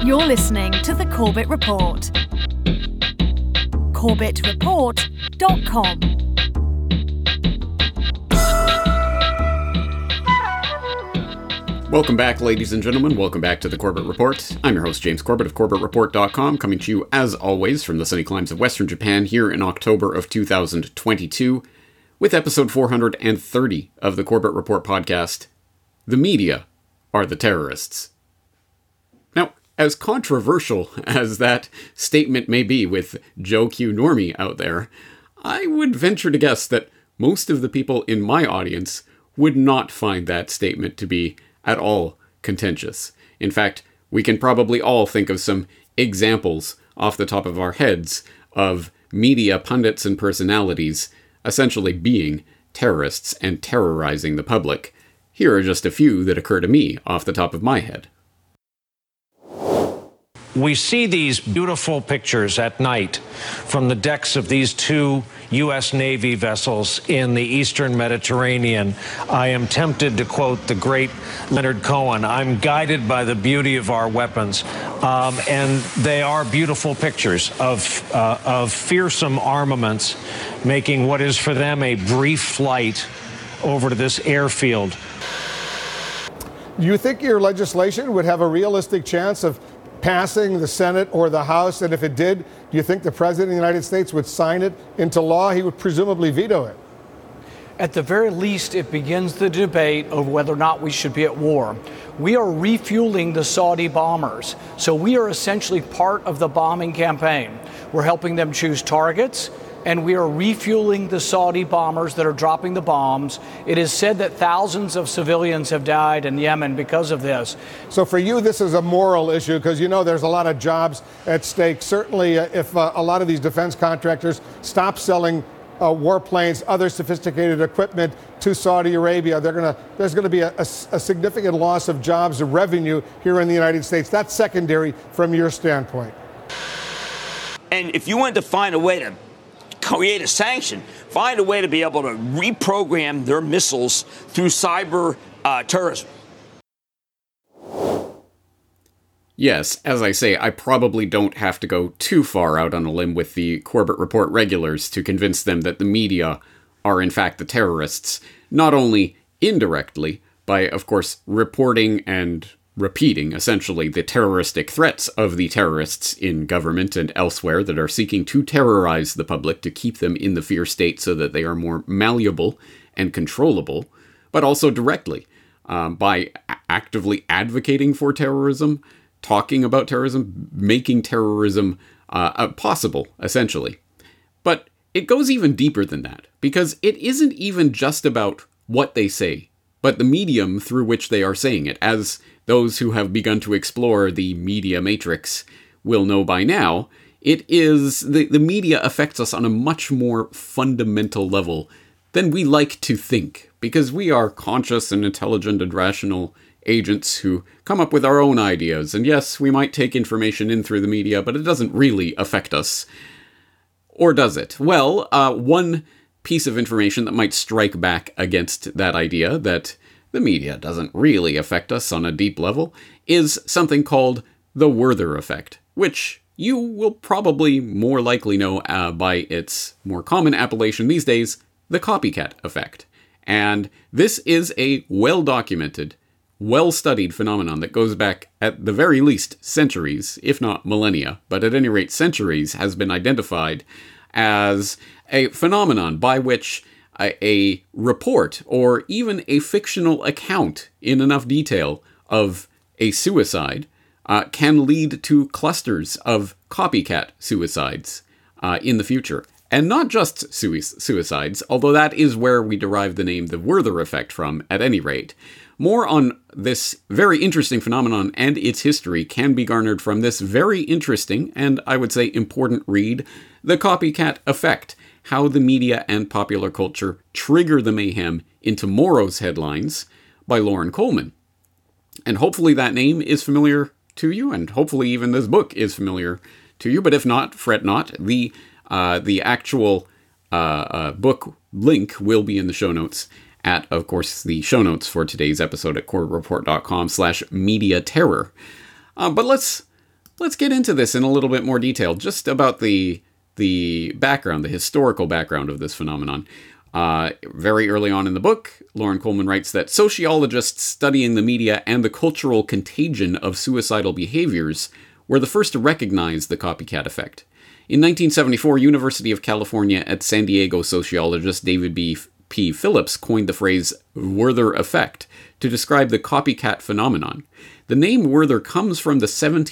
You're listening to The Corbett Report. CorbettReport.com. Welcome back, ladies and gentlemen. Welcome back to The Corbett Report. I'm your host, James Corbett of CorbettReport.com, coming to you, as always, from the sunny climes of Western Japan here in October of 2022, with episode 430 of The Corbett Report podcast, The Media Are the Terrorists. Now, as controversial as that statement may be with Joe Q. Normie out there, I would venture to guess that most of the people in my audience would not find that statement to be at all contentious. In fact, we can probably all think of some examples off the top of our heads of media pundits and personalities essentially being terrorists and terrorizing the public. Here are just a few that occur to me off the top of my head. We see these beautiful pictures at night from the decks of these two U.S. Navy vessels in the Eastern Mediterranean. I am tempted to quote the great Leonard Cohen, "I'm guided by the beauty of our weapons." And they are beautiful pictures of fearsome armaments making what is for them a brief flight over to this airfield. Do you think your legislation would have a realistic chance of passing the Senate or the House? And if it did, do you think the President of the United States would sign it into law? He would presumably veto it. At the very least, it begins the debate of whether or not we should be at war. We are refueling the Saudi bombers, so we are essentially part of the bombing campaign. We're helping them choose targets, and we are refueling the Saudi bombers that are dropping the bombs. It is said that thousands of civilians have died in Yemen because of this. So for you, this is a moral issue because, you know, there's a lot of jobs at stake. Certainly, if a lot of these defense contractors stop selling warplanes, other sophisticated equipment to Saudi Arabia, there's going to be a significant loss of jobs and revenue here in the United States. That's secondary from your standpoint. And if you wanted to find a way to create a sanction, find a way to be able to reprogram their missiles through cyber terrorism. Yes, as I say, I probably don't have to go too far out on a limb with the Corbett Report regulars to convince them that the media are in fact the terrorists, not only indirectly, by, of course, reporting and repeating, essentially, the terroristic threats of the terrorists in government and elsewhere that are seeking to terrorize the public to keep them in the fear state so that they are more malleable and controllable, but also directly, by actively advocating for terrorism, talking about terrorism, making terrorism possible, essentially. But it goes even deeper than that, because it isn't even just about what they say, but the medium through which they are saying it. As those who have begun to explore the media matrix will know by now, it is the media affects us on a much more fundamental level than we like to think, because we are conscious and intelligent and rational agents who come up with our own ideas. And yes, we might take information in through the media, but it doesn't really affect us. Or does it? Well, one piece of information that might strike back against that idea that the media doesn't really affect us on a deep level is something called the Werther effect, which you will probably more likely know by its more common appellation these days, the copycat effect. And this is a well-documented, well-studied phenomenon that goes back at the very least centuries, if not millennia, but at any rate centuries, has been identified as a phenomenon by which a report or even a fictional account in enough detail of a suicide can lead to clusters of copycat suicides in the future. And not just suicides, although that is where we derive the name the Werther effect from, at any rate. More on this very interesting phenomenon and its history can be garnered from this very interesting, and I would say important read, The Copycat Effect: How the Media and Popular Culture Trigger the Mayhem in Tomorrow's Headlines, by Loren Coleman. And hopefully that name is familiar to you, and hopefully even this book is familiar to you, but if not, fret not. The actual book link will be in the show notes at, of course, the show notes for today's episode at CorbettReport.com/mediaterror. But let's let's get into this in a little bit more detail, just about the background, the historical background of this phenomenon. Very early on in the book, Loren Coleman writes that sociologists studying the media and the cultural contagion of suicidal behaviors were the first to recognize the copycat effect. In 1974, University of California at San Diego sociologist David P. Phillips coined the phrase Werther effect to describe the copycat phenomenon. The name Werther comes from the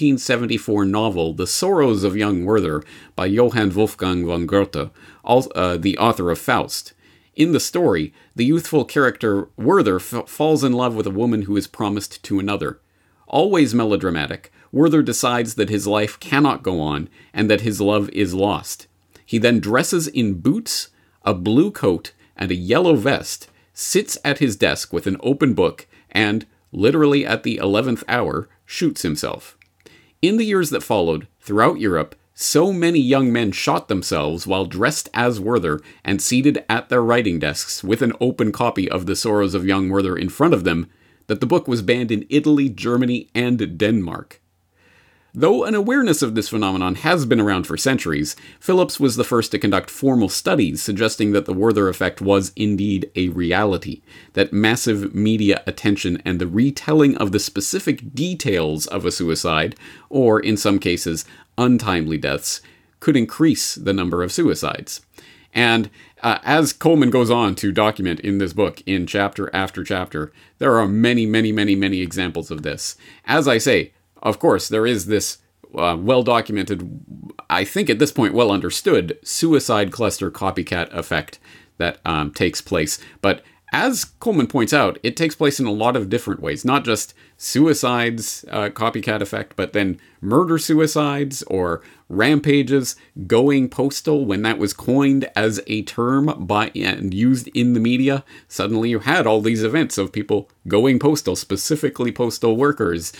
1774 novel The Sorrows of Young Werther by Johann Wolfgang von Goethe, the author of Faust. In the story, the youthful character Werther falls in love with a woman who is promised to another. Always melodramatic, Werther decides that his life cannot go on and that his love is lost. He then dresses in boots, a blue coat, and a yellow vest, sits at his desk with an open book, and, literally at the 11th hour, shoots himself. In the years that followed, throughout Europe, so many young men shot themselves while dressed as Werther and seated at their writing desks with an open copy of The Sorrows of Young Werther in front of them, that the book was banned in Italy, Germany, and Denmark. Though an awareness of this phenomenon has been around for centuries, Phillips was the first to conduct formal studies suggesting that the Werther effect was indeed a reality, that massive media attention and the retelling of the specific details of a suicide, or in some cases, untimely deaths, could increase the number of suicides. And as Coleman goes on to document in this book, in chapter after chapter, there are many, many, many, many examples of this. As I say, of course, there is this well-documented, I think at this point well-understood, suicide cluster copycat effect that takes place. But as Coleman points out, it takes place in a lot of different ways, not just suicides, copycat effect, but then murder-suicides or rampages, going postal, when that was coined as a term by and used in the media. Suddenly you had all these events of people going postal, specifically postal workers,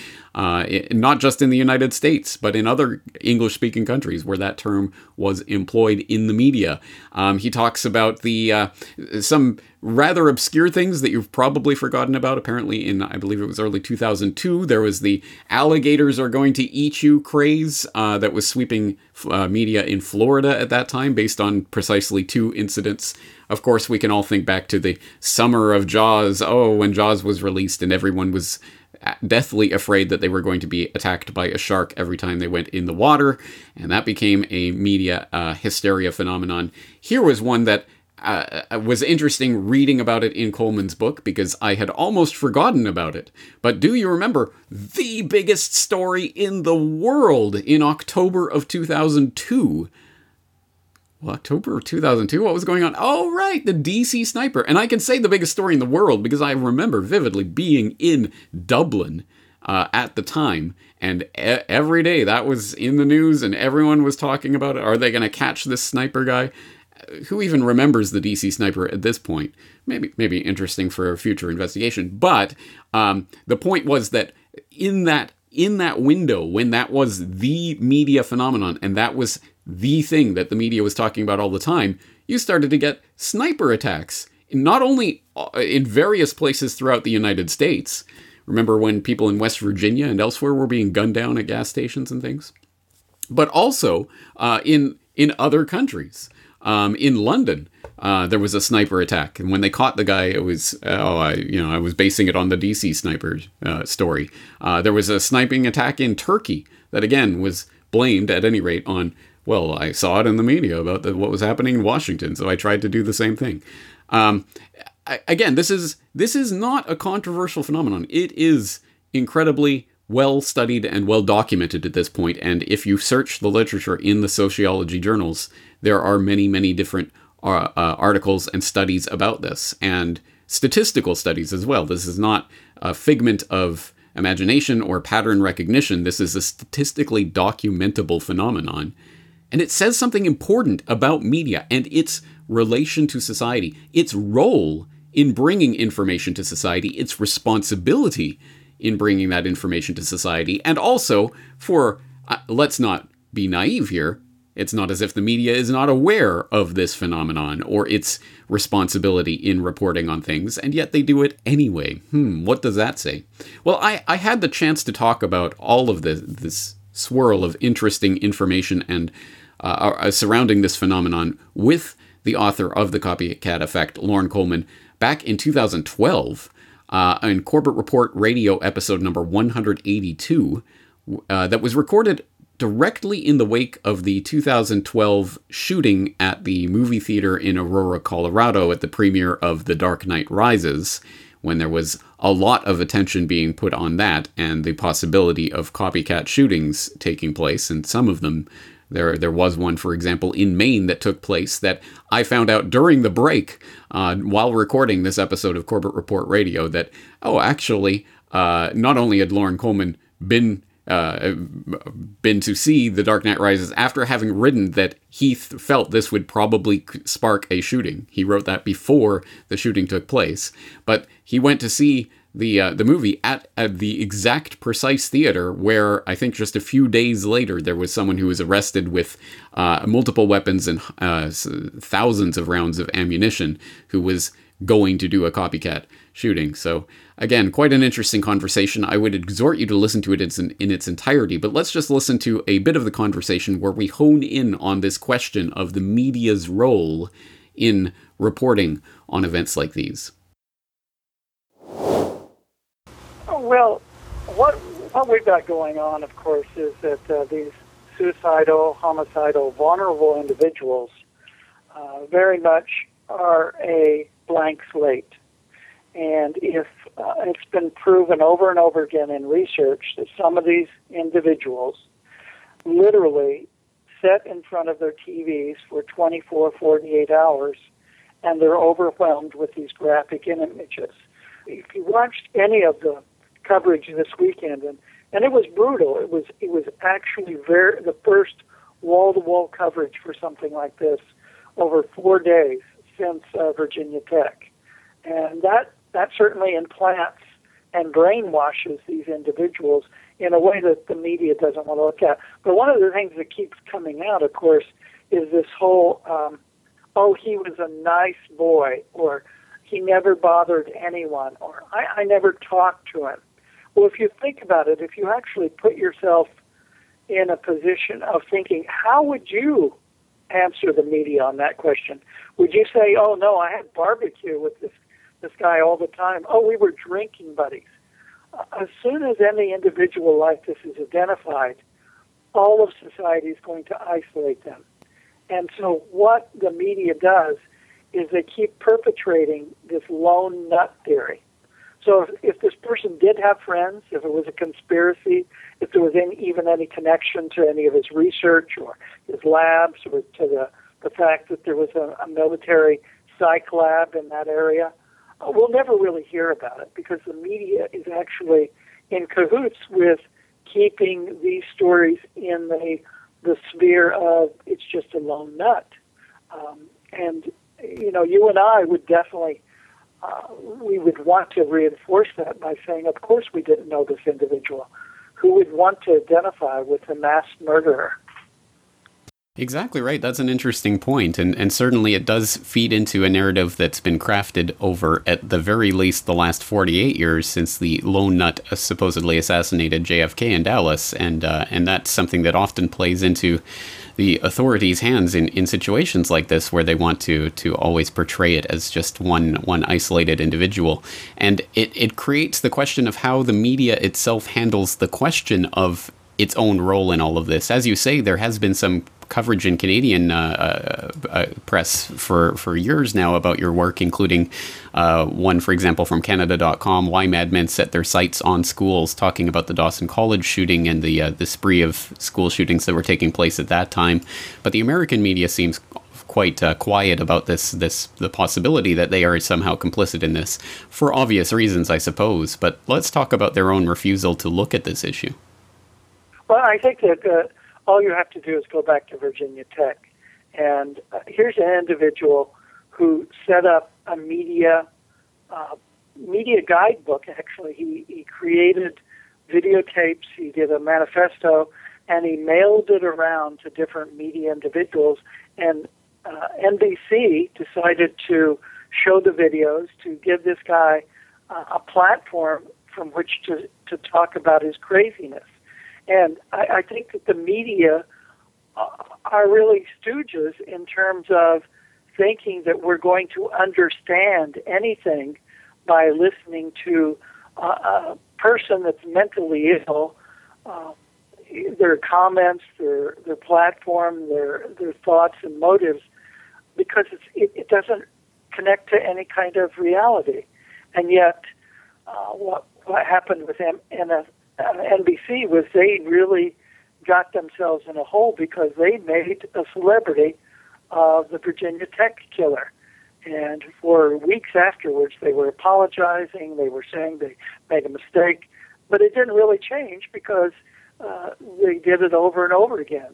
not just in the United States, but in other English-speaking countries where that term was employed in the media. He talks about the some rather obscure things that you've probably forgotten about. Apparently in, I believe it was early 2002, there was the alligators are going to eat you craze that was sweeping media in Florida at that time based on precisely 2 incidents. Of course, we can all think back to the summer of Jaws. Oh, when Jaws was released and everyone was deathly afraid that they were going to be attacked by a shark every time they went in the water, and that became a media hysteria phenomenon. Here was one that was interesting reading about it in Coleman's book because I had almost forgotten about it. But do you remember the biggest story in the world in October of 2002? Well, October of 2002? What was going on? Oh, right, the DC sniper. And I can say the biggest story in the world because I remember vividly being in Dublin at the time. And every day that was in the news and everyone was talking about it. Are they going to catch this sniper guy? Who even remembers the DC sniper at this point? Maybe interesting for a future investigation. But the point was that in that window, when that was the media phenomenon, and that was the thing that the media was talking about all the time, you started to get sniper attacks, not only in various places throughout the United States. Remember when people in West Virginia and elsewhere were being gunned down at gas stations and things? But also in other countries. In London, there was a sniper attack, and when they caught the guy, it was I was basing it on the DC sniper story. There was a sniping attack in Turkey that again was blamed, at any rate, on I saw it in the media about what was happening in Washington, so I tried to do the same thing. Again, this is not a controversial phenomenon. It is incredibly well studied and well documented at this point, and if you search the literature in the sociology journals, there are many, many different articles and studies about this, and statistical studies as well. This is not a figment of imagination or pattern recognition. This is a statistically documentable phenomenon, and it says something important about media and its relation to society, its role in bringing information to society, its responsibility in bringing that information to society, and also for, let's not be naive here, it's not as if the media is not aware of this phenomenon or its responsibility in reporting on things, and yet they do it anyway. What does that say? Well, I had the chance to talk about all of this swirl of interesting information and surrounding this phenomenon with the author of The Copycat Effect, Loren Coleman, back in 2012 in Corbett Report Radio episode number 182 that was recorded directly in the wake of the 2012 shooting at the movie theater in Aurora, Colorado at the premiere of The Dark Knight Rises, when there was a lot of attention being put on that and the possibility of copycat shootings taking place, and some of them, there was one, for example, in Maine that took place that I found out during the break while recording this episode of Corbett Report Radio that, actually, not only had Loren Coleman been to see The Dark Knight Rises after having written that he felt this would probably spark a shooting. He wrote that before the shooting took place, but he went to see the movie at the exact precise theater where I think just a few days later there was someone who was arrested with multiple weapons and thousands of rounds of ammunition who was going to do a copycat shooting. So again, quite an interesting conversation. I would exhort you to listen to it in its entirety, but let's just listen to a bit of the conversation where we hone in on this question of the media's role in reporting on events like these. Well, what we've got going on, of course, is that these suicidal, homicidal, vulnerable individuals very much are a blank slate. And if it's been proven over and over again in research that some of these individuals literally sit in front of their TVs for 24, 48 hours, and they're overwhelmed with these graphic images. If you watched any of the coverage this weekend, and it was brutal. It was actually the first wall-to-wall coverage for something like this over 4 days since Virginia Tech, and that certainly implants and brainwashes these individuals in a way that the media doesn't want to look at. But one of the things that keeps coming out, of course, is this whole, he was a nice boy, or he never bothered anyone, or I never talked to him. Well, if you think about it, if you actually put yourself in a position of thinking, how would you answer the media on that question? Would you say, oh, no, I had barbecue with this guy all the time. Oh, we were drinking buddies. As soon as any individual like this is identified, all of society is going to isolate them. And so what the media does is they keep perpetrating this lone nut theory. So if this person did have friends, if it was a conspiracy, if there was even any connection to any of his research or his labs or to the fact that there was a military psych lab in that area, we'll never really hear about it because the media is actually in cahoots with keeping these stories in the sphere of it's just a lone nut. And, you and I would definitely, we would want to reinforce that by saying, of course we didn't know this individual. Who would want to identify with a mass murderer? Exactly right. That's an interesting point. And certainly it does feed into a narrative that's been crafted over, at the very least, the last 48 years since the lone nut supposedly assassinated JFK in Dallas. And that's something that often plays into the authorities' hands in situations like this, where they want to always portray it as just one isolated individual. And it creates the question of how the media itself handles the question of its own role in all of this. As you say, there has been some coverage in Canadian press for years now about your work, including one, for example, from Canada.com, Why Madmen Set Their Sights on Schools, talking about the Dawson College shooting and the spree of school shootings that were taking place at that time. But the American media seems quite quiet about the possibility that they are somehow complicit in this, for obvious reasons, I suppose. But let's talk about their own refusal to look at this issue. Well, I think that all you have to do is go back to Virginia Tech. And here's an individual who set up a media guidebook, actually. He created videotapes, he did a manifesto, and he mailed it around to different media individuals. And NBC decided to show the videos, to give this guy a platform from which to talk about his craziness. And I think that the media are really stooges in terms of thinking that we're going to understand anything by listening to a person that's mentally ill, their comments, their platform, their thoughts and motives, because it doesn't connect to any kind of reality. And yet, what happened with NBC was they really got themselves in a hole because they made a celebrity of the Virginia Tech killer. And for weeks afterwards, they were apologizing. They were saying they made a mistake. But it didn't really change because they did it over and over again.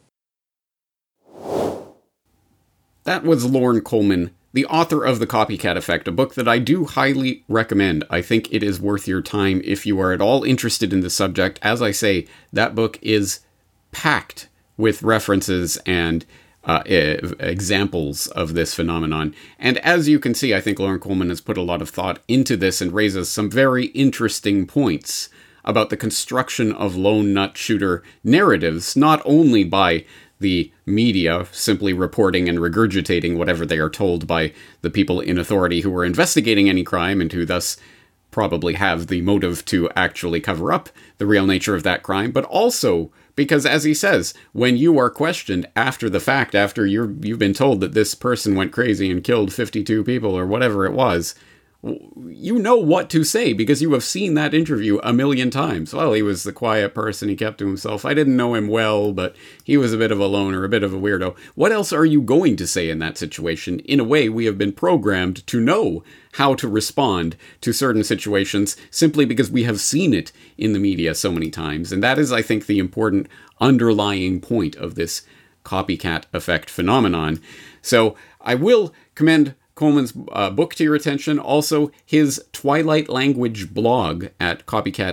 That was Loren Coleman, the author of The Copycat Effect, a book that I do highly recommend. I think it is worth your time if you are at all interested in the subject. As I say, that book is packed with references and examples of this phenomenon. And as you can see, I think Loren Coleman has put a lot of thought into this and raises some very interesting points about the construction of lone nut shooter narratives, not only by the media simply reporting and regurgitating whatever they are told by the people in authority who are investigating any crime and who thus probably have the motive to actually cover up the real nature of that crime, but also because, as he says, when you are questioned after the fact, after you've been told that this person went crazy and killed 52 people or whatever it was, you know what to say because you have seen that interview a million times. Well, he was the quiet person. He kept to himself. I didn't know him well, but he was a bit of a loner, a bit of a weirdo. What else are you going to say in that situation? In a way, we have been programmed to know how to respond to certain situations simply because we have seen it in the media so many times. And that is, I think, the important underlying point of this copycat effect phenomenon. So I will commend Coleman's book to your attention. Also, his Twilight Language blog at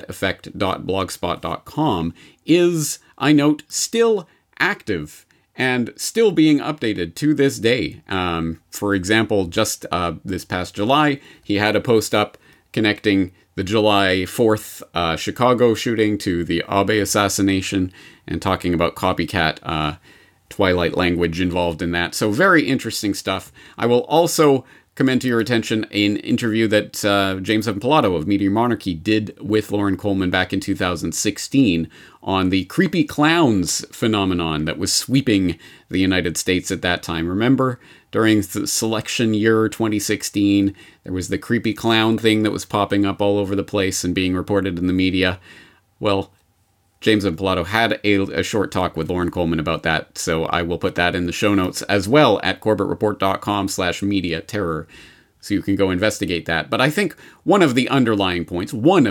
copycateffect.blogspot.com is, I note, still active and still being updated to this day. For example, just this past July, he had a post up connecting the July 4th Chicago shooting to the Abe assassination and talking about copycat Twilight language involved in that. So very interesting stuff. I will also commend to your attention an interview that James Evan Pilato of Media Monarchy did with Loren Coleman back in 2016 on the creepy clowns phenomenon that was sweeping the United States at that time. Remember, during the selection year 2016, there was the creepy clown thing that was popping up all over the place and being reported in the media. Well, James Evan Pilato had a short talk with Loren Coleman about that, so I will put that in the show notes as well at corbettreport.com/media terror, so you can go investigate that. But I think one of the underlying points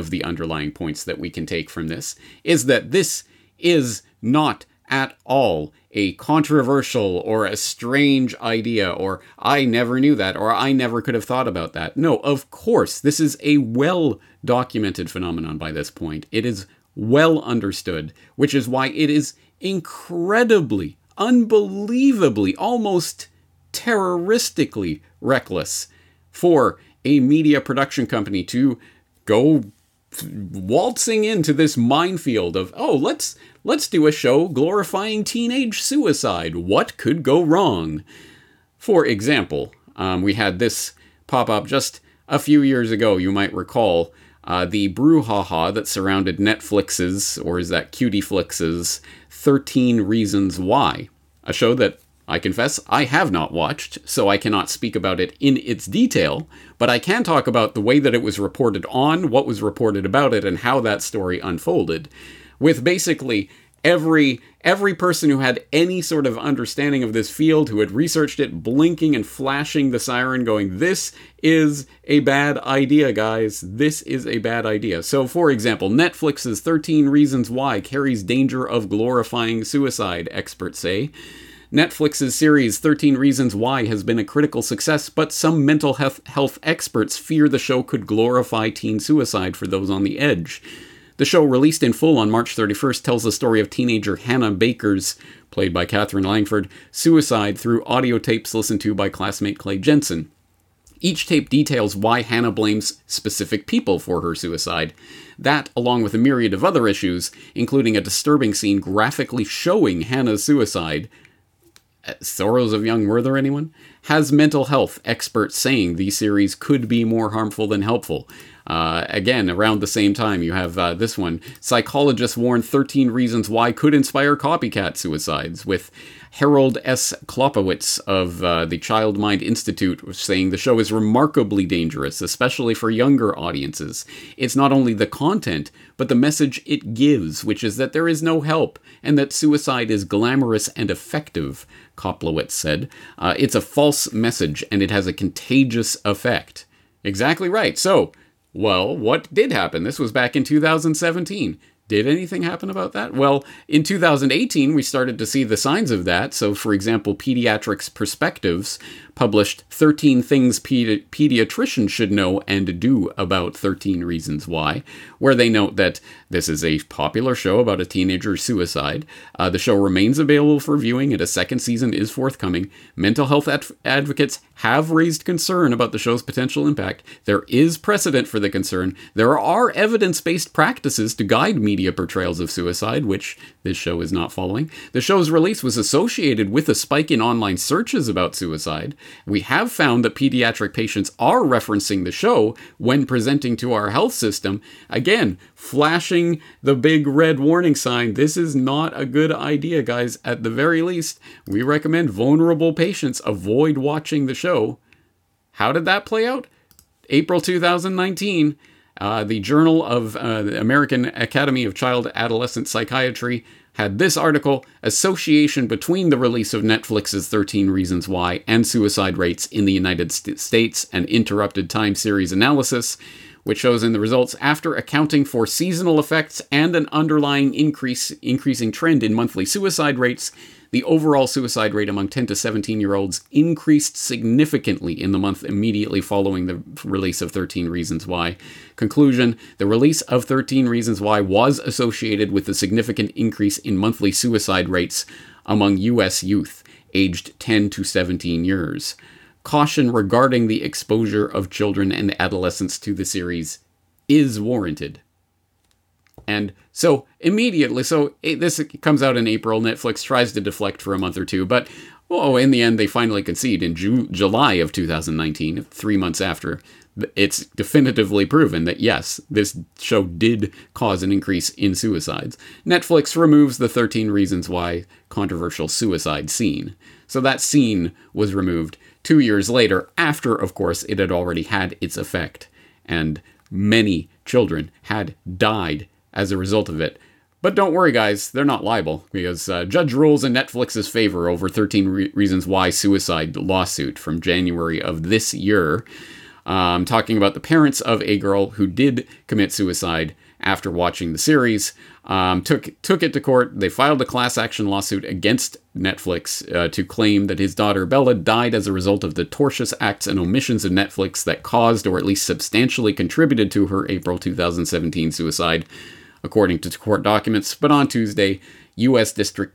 that we can take from this is that this is not at all a controversial or a strange idea, or I never knew that, or I never could have thought about that. No, of course, this is a well-documented phenomenon by this point. It is well understood, which is why it is incredibly, unbelievably, almost terroristically reckless for a media production company to go waltzing into this minefield of, oh, let's do a show glorifying teenage suicide. What could go wrong? For example, we had this pop up just a few years ago, you might recall, the brouhaha that surrounded Netflix's, or is that Cutieflix's, 13 Reasons Why, a show that I confess I have not watched, so I cannot speak about it in its detail, but I can talk about the way that it was reported on, what was reported about it, and how that story unfolded, with basically every person who had any sort of understanding of this field, who had researched it, blinking and flashing the siren, going, this is a bad idea, guys. This is a bad idea. So, for example, Netflix's 13 Reasons Why carries danger of glorifying suicide, experts say. Netflix's series 13 Reasons Why has been a critical success, but some mental health experts fear the show could glorify teen suicide for those on the edge. The show, released in full on March 31st, tells the story of teenager Hannah Baker's, played by Katherine Langford, suicide through audio tapes listened to by classmate Clay Jensen. Each tape details why Hannah blames specific people for her suicide. That, along with a myriad of other issues, including a disturbing scene graphically showing Hannah's suicide, Sorrows of Young Werther, anyone? Has mental health experts saying these series could be more harmful than helpful. Again, around the same time, you have this one. Psychologists warn 13 reasons why could inspire copycat suicides, with Harold S. Klopowitz of the Child Mind Institute saying the show is remarkably dangerous, especially for younger audiences. It's not only the content, but the message it gives, which is that there is no help, and that suicide is glamorous and effective, Koplowitz said. It's a false message, and it has a contagious effect. Exactly right. So, well, what did happen? This was back in 2017. Did anything happen about that? Well, in 2018, we started to see the signs of that. So, for example, Pediatrics Perspectives published 13 Things Pediatricians Should Know and Do About 13 Reasons Why, where they note that this is a popular show about a teenager's suicide. The show remains available for viewing, and a second season is forthcoming. Mental health advocates have raised concern about the show's potential impact. There is precedent for the concern. There are evidence-based practices to guide media portrayals of suicide, which this show is not following. The show's release was associated with a spike in online searches about suicide. We have found that pediatric patients are referencing the show when presenting to our health system. Again, flashing the big red warning sign. This is not a good idea, guys. At the very least, we recommend vulnerable patients avoid watching the show. How did that play out? April 2019, the Journal of the American Academy of Child Adolescent Psychiatry had this article, Association Between the Release of Netflix's 13 Reasons Why and Suicide Rates in the United States, an interrupted time series analysis, which shows in the results, after accounting for seasonal effects and an underlying increasing trend in monthly suicide rates, the overall suicide rate among 10 to 17-year-olds increased significantly in the month immediately following the release of 13 Reasons Why. Conclusion, the release of 13 Reasons Why was associated with a significant increase in monthly suicide rates among U.S. youth aged 10 to 17 years. Caution regarding the exposure of children and adolescents to the series is warranted. And so immediately, this comes out in April, Netflix tries to deflect for a month or two, but in the end they finally concede in July of 2019, 3 months after. It's definitively proven that yes, this show did cause an increase in suicides. Netflix removes the 13 Reasons Why controversial suicide scene. So that scene was removed 2 years later, after, of course, it had already had its effect, and many children had died as a result of it. But don't worry, guys, they're not liable, because judge rules in Netflix's favor over 13 Reasons Why suicide lawsuit from January of this year. Talking about the parents of a girl who did commit suicide after watching the series, took it to court. They filed a class action lawsuit against Netflix to claim that his daughter Bella died as a result of the tortious acts and omissions of Netflix that caused or at least substantially contributed to her April 2017 suicide, according to court documents. But on Tuesday, U.S. District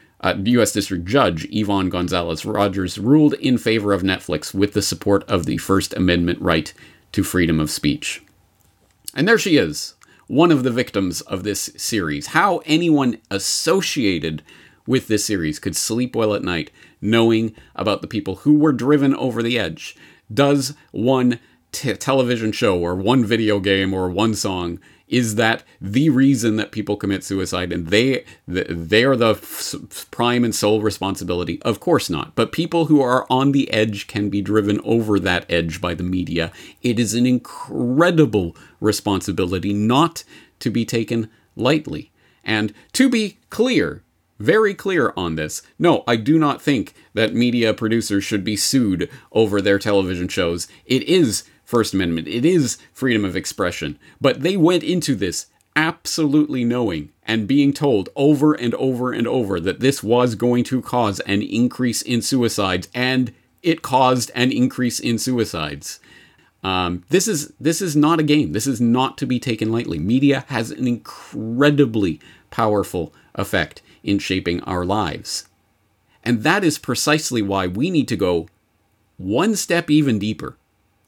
Judge Yvonne Gonzalez-Rogers ruled in favor of Netflix with the support of the First Amendment right to freedom of speech. And there she is, one of the victims of this series. How anyone associated with this series could sleep well at night knowing about the people who were driven over the edge. Does one television show or one video game or one song, is that the reason that people commit suicide and they are the prime and sole responsibility? Of course not. But people who are on the edge can be driven over that edge by the media. It is an incredible responsibility not to be taken lightly. And to be clear, very clear on this, no, I do not think that media producers should be sued over their television shows. It is First Amendment. It is freedom of expression. But they went into this absolutely knowing and being told over and over and over that this was going to cause an increase in suicides, and it caused an increase in suicides. This is not a game. This is not to be taken lightly. Media has an incredibly powerful effect in shaping our lives. And that is precisely why we need to go one step even deeper.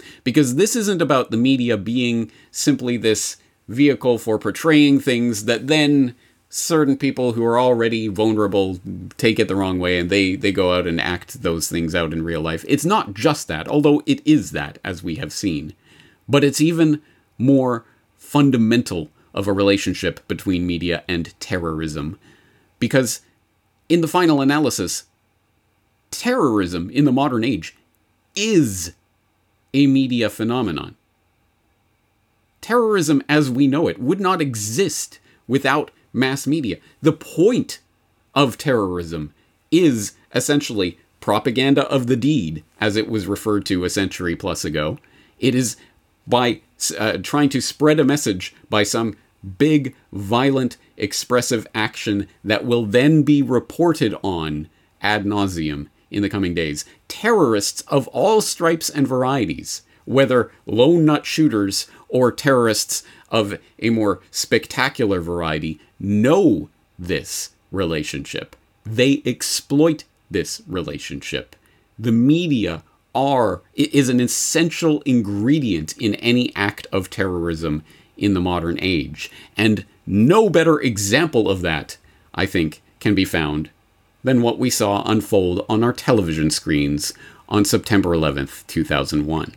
Because this isn't about the media being simply this vehicle for portraying things that then certain people who are already vulnerable take it the wrong way and they go out and act those things out in real life. It's not just that, although it is that, as we have seen. But it's even more fundamental of a relationship between media and terrorism. Because in the final analysis, terrorism in the modern age is a media phenomenon. Terrorism as we know it would not exist without mass media. The point of terrorism is essentially propaganda of the deed, as it was referred to a century plus ago. It is by trying to spread a message by some big, violent, expressive action that will then be reported on ad nauseum in the coming days. Terrorists of all stripes and varieties, whether lone nut shooters or terrorists of a more spectacular variety, know this relationship. They exploit this relationship. The media is an essential ingredient in any act of terrorism in the modern age. And no better example of that, I think, can be found than what we saw unfold on our television screens on September 11th, 2001.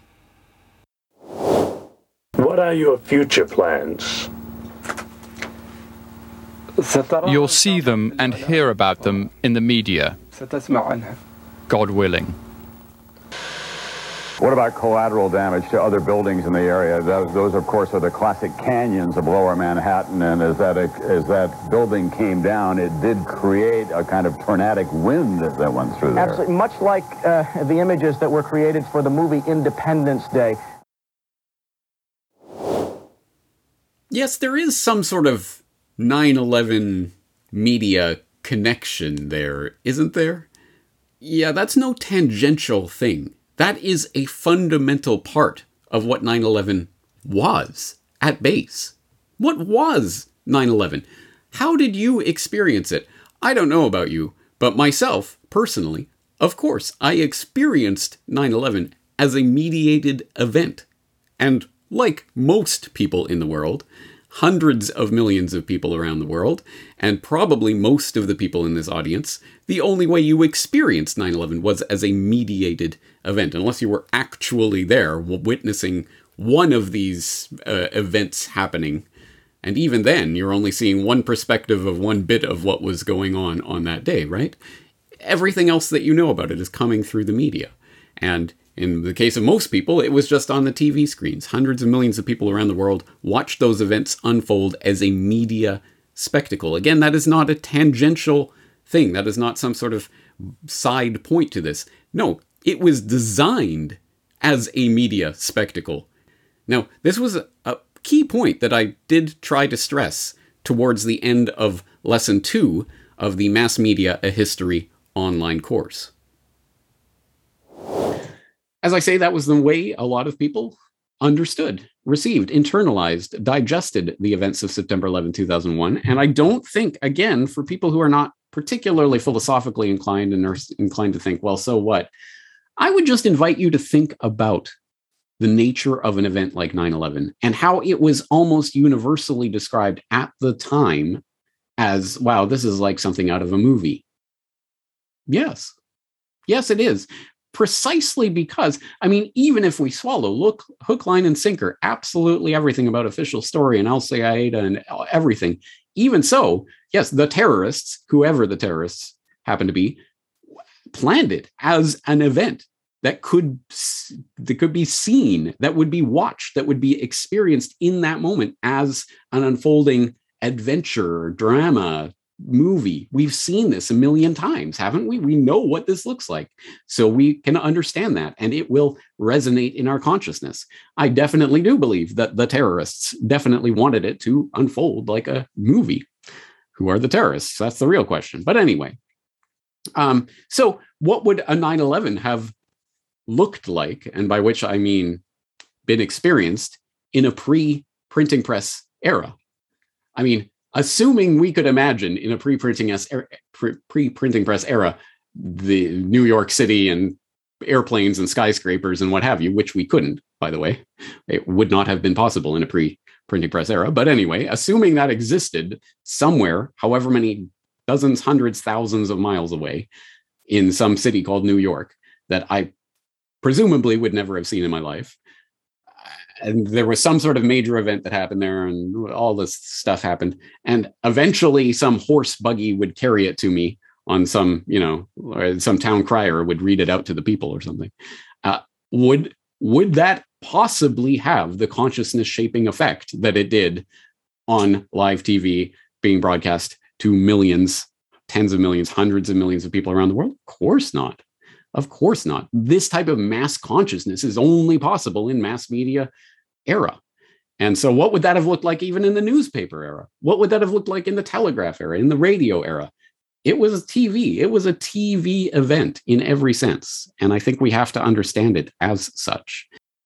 What are your future plans? You'll see them and hear about them in the media, God willing. What about collateral damage to other buildings in the area? Those of course, are the classic canyons of Lower Manhattan, and as that building came down, it did create a kind of tornadic wind that went through there. Absolutely, much like the images that were created for the movie Independence Day. Yes, there is some sort of 9/11 media connection there, isn't there? Yeah, that's no tangential thing. That is a fundamental part of what 9/11 was at base. What was 9/11? How did you experience it? I don't know about you, but myself, personally, of course, I experienced 9/11 as a mediated event. And like most people in the world, hundreds of millions of people around the world, and probably most of the people in this audience, the only way you experienced 9/11 was as a mediated event, unless you were actually there witnessing one of these events happening. And even then, you're only seeing one perspective of one bit of what was going on that day, right? Everything else that you know about it is coming through the media. And in the case of most people, it was just on the TV screens. Hundreds of millions of people around the world watched those events unfold as a media spectacle. Again, that is not a tangential thing. That is not some sort of side point to this. No, it was designed as a media spectacle. Now, this was a key point that I did try to stress towards the end of Lesson 2 of the Mass Media: A History online course. As I say, that was the way a lot of people understood, received, internalized, digested the events of September 11, 2001. And I don't think, again, for people who are not particularly philosophically inclined and are inclined to think, well, so what? I would just invite you to think about the nature of an event like 9/11 and how it was almost universally described at the time as, wow, this is like something out of a movie. Yes. Yes, it is. Precisely because, I mean, even if we swallow hook, line, and sinker, absolutely everything about official story and Al-Qaeda and everything, even so, yes, the terrorists, whoever the terrorists happen to be, planned it as an event that could be seen, that would be watched, that would be experienced in that moment as an unfolding adventure, drama, movie. We've seen this a million times, haven't we? We know what this looks like. So we can understand that, and it will resonate in our consciousness. I definitely do believe that the terrorists definitely wanted it to unfold like a movie. Who are the terrorists? That's the real question. But anyway, so what would a 9/11 have looked like, and by which I mean been experienced, in a pre-printing press era? I mean, assuming we could imagine in a pre-printing press era, the New York City and airplanes and skyscrapers and what have you, which we couldn't, by the way. It would not have been possible in a pre-printing press era. But anyway, assuming that existed somewhere, however many dozens, hundreds, thousands of miles away in some city called New York that I presumably would never have seen in my life, and there was some sort of major event that happened there, and all this stuff happened, and eventually some horse buggy would carry it to me on some, or some town crier would read it out to the people or something. Would that possibly have the consciousness shaping effect that it did on live TV being broadcast to millions, tens of millions, hundreds of millions of people around the world? Of course not. Of course not. This type of mass consciousness is only possible in mass media era. And so what would that have looked like even in the newspaper era? What would that have looked like in the telegraph era, in the radio era? It was TV. It was a TV event in every sense. And I think we have to understand it as such.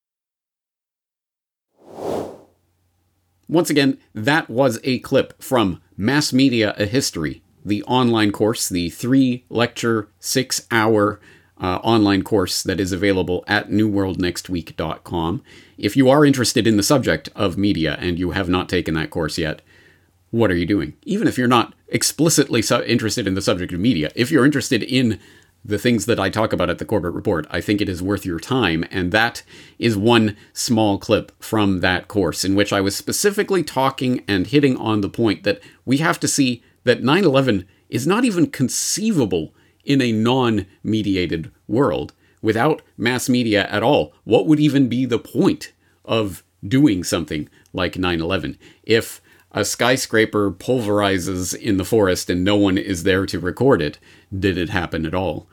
Once again, that was a clip from Mass Media, A History, the online course, the 3-lecture, 6-hour online course that is available at newworldnextweek.com. If you are interested in the subject of media and you have not taken that course yet, what are you doing? Even if you're not explicitly interested in the subject of media, if you're interested in the things that I talk about at the Corbett Report, I think it is worth your time. And that is one small clip from that course in which I was specifically talking and hitting on the point that we have to see that 9/11 is not even conceivable in a non-mediated world without mass media at all. What would even be the point of doing something like 9/11 if a skyscraper pulverizes in the forest and no one is there to record it? Did it happen at all?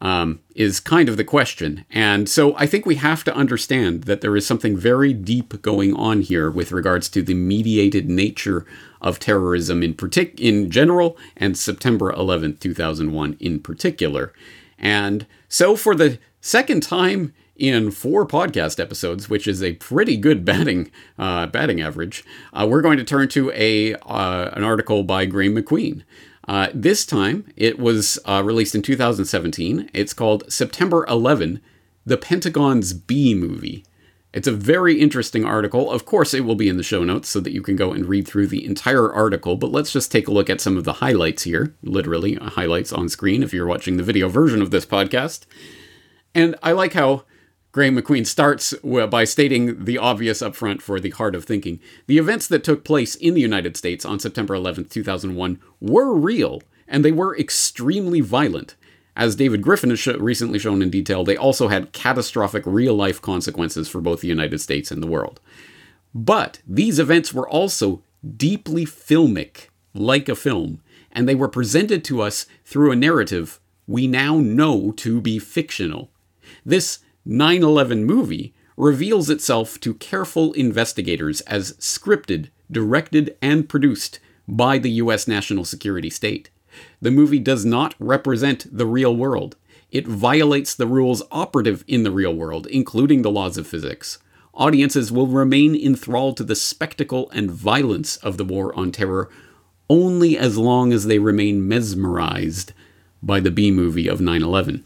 Is kind of the question. And so I think we have to understand that there is something very deep going on here with regards to the mediated nature of terrorism in general, and September 11th, 2001 in particular. And so for the second time in 4 podcast episodes, which is a pretty good batting average, we're going to turn to an article by Graeme MacQueen. This time, it was released in 2017. It's called September 11, The Pentagon's B Movie. It's a very interesting article. Of course, it will be in the show notes so that you can go and read through the entire article, but let's just take a look at some of the highlights here. Literally, highlights on screen if you're watching the video version of this podcast. And I like how Graeme MacQueen starts by stating the obvious up front for the heart of thinking. The events that took place in the United States on September 11th, 2001 were real, and they were extremely violent. As David Griffin has recently shown in detail, they also had catastrophic real-life consequences for both the United States and the world. But these events were also deeply filmic, like a film, and they were presented to us through a narrative we now know to be fictional. This 9/11 movie reveals itself to careful investigators as scripted, directed, and produced by the U.S. national security state. The movie does not represent the real world. It violates the rules operative in the real world, including the laws of physics. Audiences will remain enthralled to the spectacle and violence of the war on terror only as long as they remain mesmerized by the B-movie of 9/11.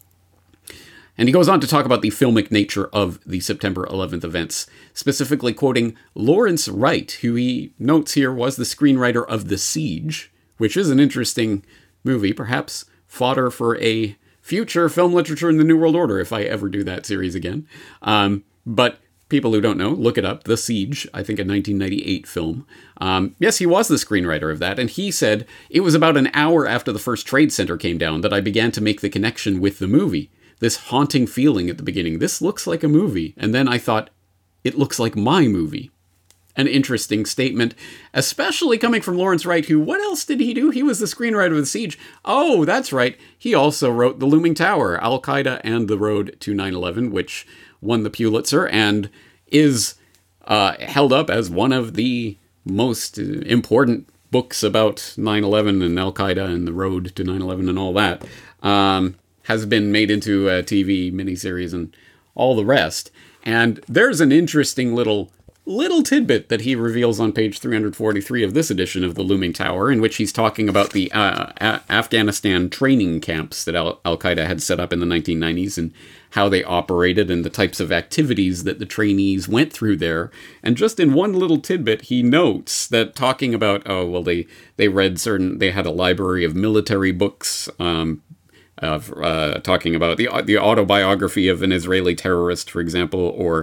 And he goes on to talk about the filmic nature of the September 11th events, specifically quoting Lawrence Wright, who he notes here was the screenwriter of The Siege, which is an interesting movie, perhaps fodder for a future film literature in the New World Order, if I ever do that series again. But people who don't know, look it up. The Siege, I think a 1998 film. Yes, he was the screenwriter of that, and he said, it was about an hour after the first Trade Center came down that I began to make the connection with the movie. This haunting feeling at the beginning. This looks like a movie. And then I thought, it looks like my movie. An interesting statement, especially coming from Lawrence Wright, who, what else did he do? He was the screenwriter of The Siege. Oh, that's right. He also wrote The Looming Tower, Al-Qaeda and the Road to 9/11, which won the Pulitzer and is held up as one of the most important books about 9/11 and Al-Qaeda and the road to 9/11 and all that. Has been made into a TV miniseries and all the rest. And there's an interesting little little tidbit that he reveals on page 343 of this edition of The Looming Tower, in which he's talking about the Afghanistan training camps that Al-Qaeda had set up in the 1990s and how they operated and the types of activities that the trainees went through there. And just in one little tidbit, he notes that talking about, they had a library of military books, talking about the autobiography of an Israeli terrorist, for example, or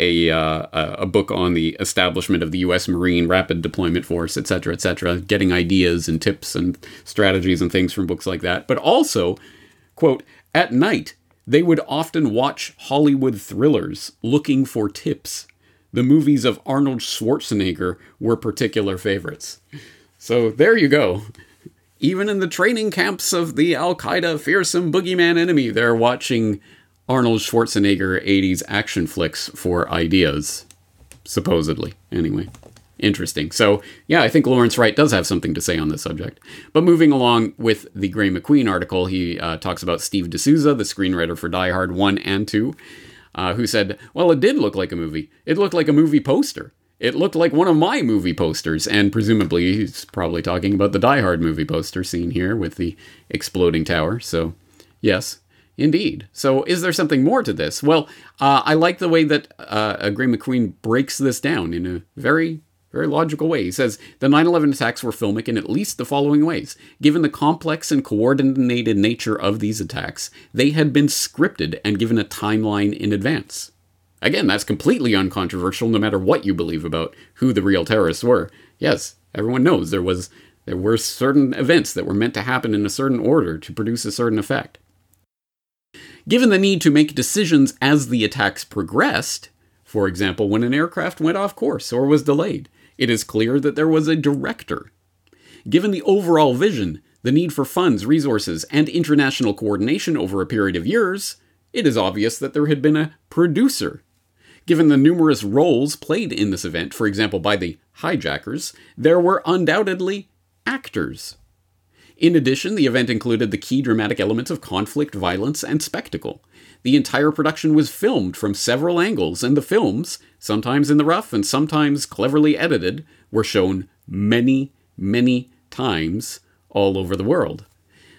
a book on the establishment of the U.S. Marine Rapid Deployment Force, etc., getting ideas and tips and strategies and things from books like that. But also, quote, at night, they would often watch Hollywood thrillers looking for tips. The movies of Arnold Schwarzenegger were particular favorites. So there you go. Even in the training camps of the Al-Qaeda fearsome boogeyman enemy, they're watching Arnold Schwarzenegger 80s action flicks for ideas. Supposedly. Anyway. Interesting. So, yeah, I think Lawrence Wright does have something to say on this subject. But moving along with the Gray McQueen article, he talks about Steve D'Souza, the screenwriter for Die Hard 1 and 2, who said, well, it did look like a movie. It looked like a movie poster. It looked like one of my movie posters, and presumably he's probably talking about the Die Hard movie poster seen here with the exploding tower. So, yes, indeed. So, is there something more to this? Well, I like the way that Gray McQueen breaks this down in a very, very logical way. He says, the 9/11 attacks were filmic in at least the following ways. Given the complex and coordinated nature of these attacks, they had been scripted and given a timeline in advance. Again, that's completely uncontroversial no matter what you believe about who the real terrorists were. Yes, everyone knows there were certain events that were meant to happen in a certain order to produce a certain effect. Given the need to make decisions as the attacks progressed, for example, when an aircraft went off course or was delayed, it is clear that there was a director. Given the overall vision, the need for funds, resources, and international coordination over a period of years, it is obvious that there had been a producer. Given the numerous roles played in this event, for example by the hijackers, there were undoubtedly actors. In addition, the event included the key dramatic elements of conflict, violence, and spectacle. The entire production was filmed from several angles, and the films, sometimes in the rough and sometimes cleverly edited, were shown many, many times all over the world.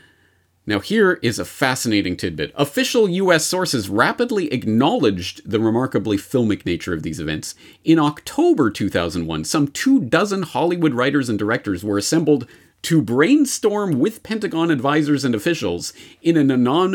Now here is a fascinating tidbit. Official U.S. sources rapidly acknowledged the remarkably filmic nature of these events. In October 2001, some 24 Hollywood writers and directors were assembled to brainstorm with Pentagon advisors and officials in an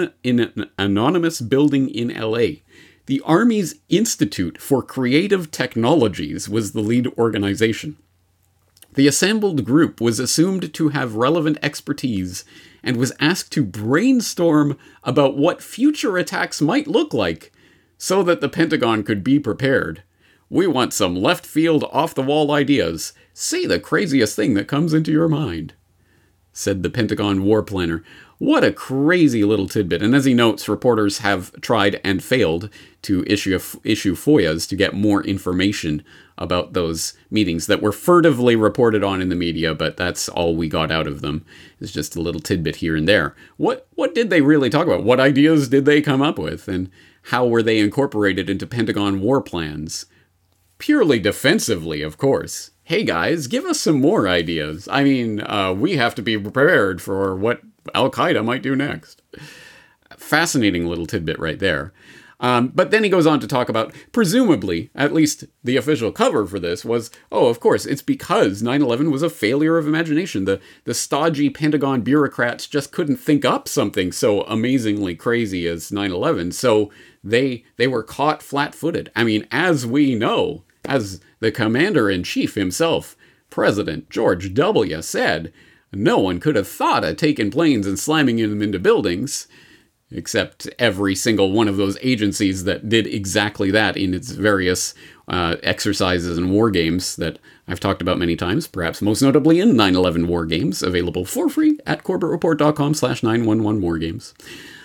anonymous building in L.A. The Army's Institute for Creative Technologies was the lead organization. The assembled group was assumed to have relevant expertise and was asked to brainstorm about what future attacks might look like so that the Pentagon could be prepared. We want some left field, off-the-wall ideas. Say the craziest thing that comes into your mind, said the Pentagon war planner. What a crazy little tidbit. And as he notes, reporters have tried and failed to issue FOIAs to get more information about those meetings that were furtively reported on in the media, but that's all we got out of them. It's just a little tidbit here and there. What did they really talk about? What ideas did they come up with? And how were they incorporated into Pentagon war plans? Purely defensively, of course. Hey guys, give us some more ideas. I mean, we have to be prepared for what Al-Qaeda might do next. Fascinating little tidbit right there. But then he goes on to talk about, presumably, at least the official cover for this was, of course, it's because 9/11 was a failure of imagination. The stodgy Pentagon bureaucrats just couldn't think up something so amazingly crazy as 9/11, so they were caught flat-footed. I mean, as we know, as the commander-in-chief himself, President George W. said, no one could have thought of taking planes and slamming them into buildings, except every single one of those agencies that did exactly that in its various exercises and war games that I've talked about many times, perhaps most notably in 9/11 War Games, available for free at corbettreport.com/911wargames.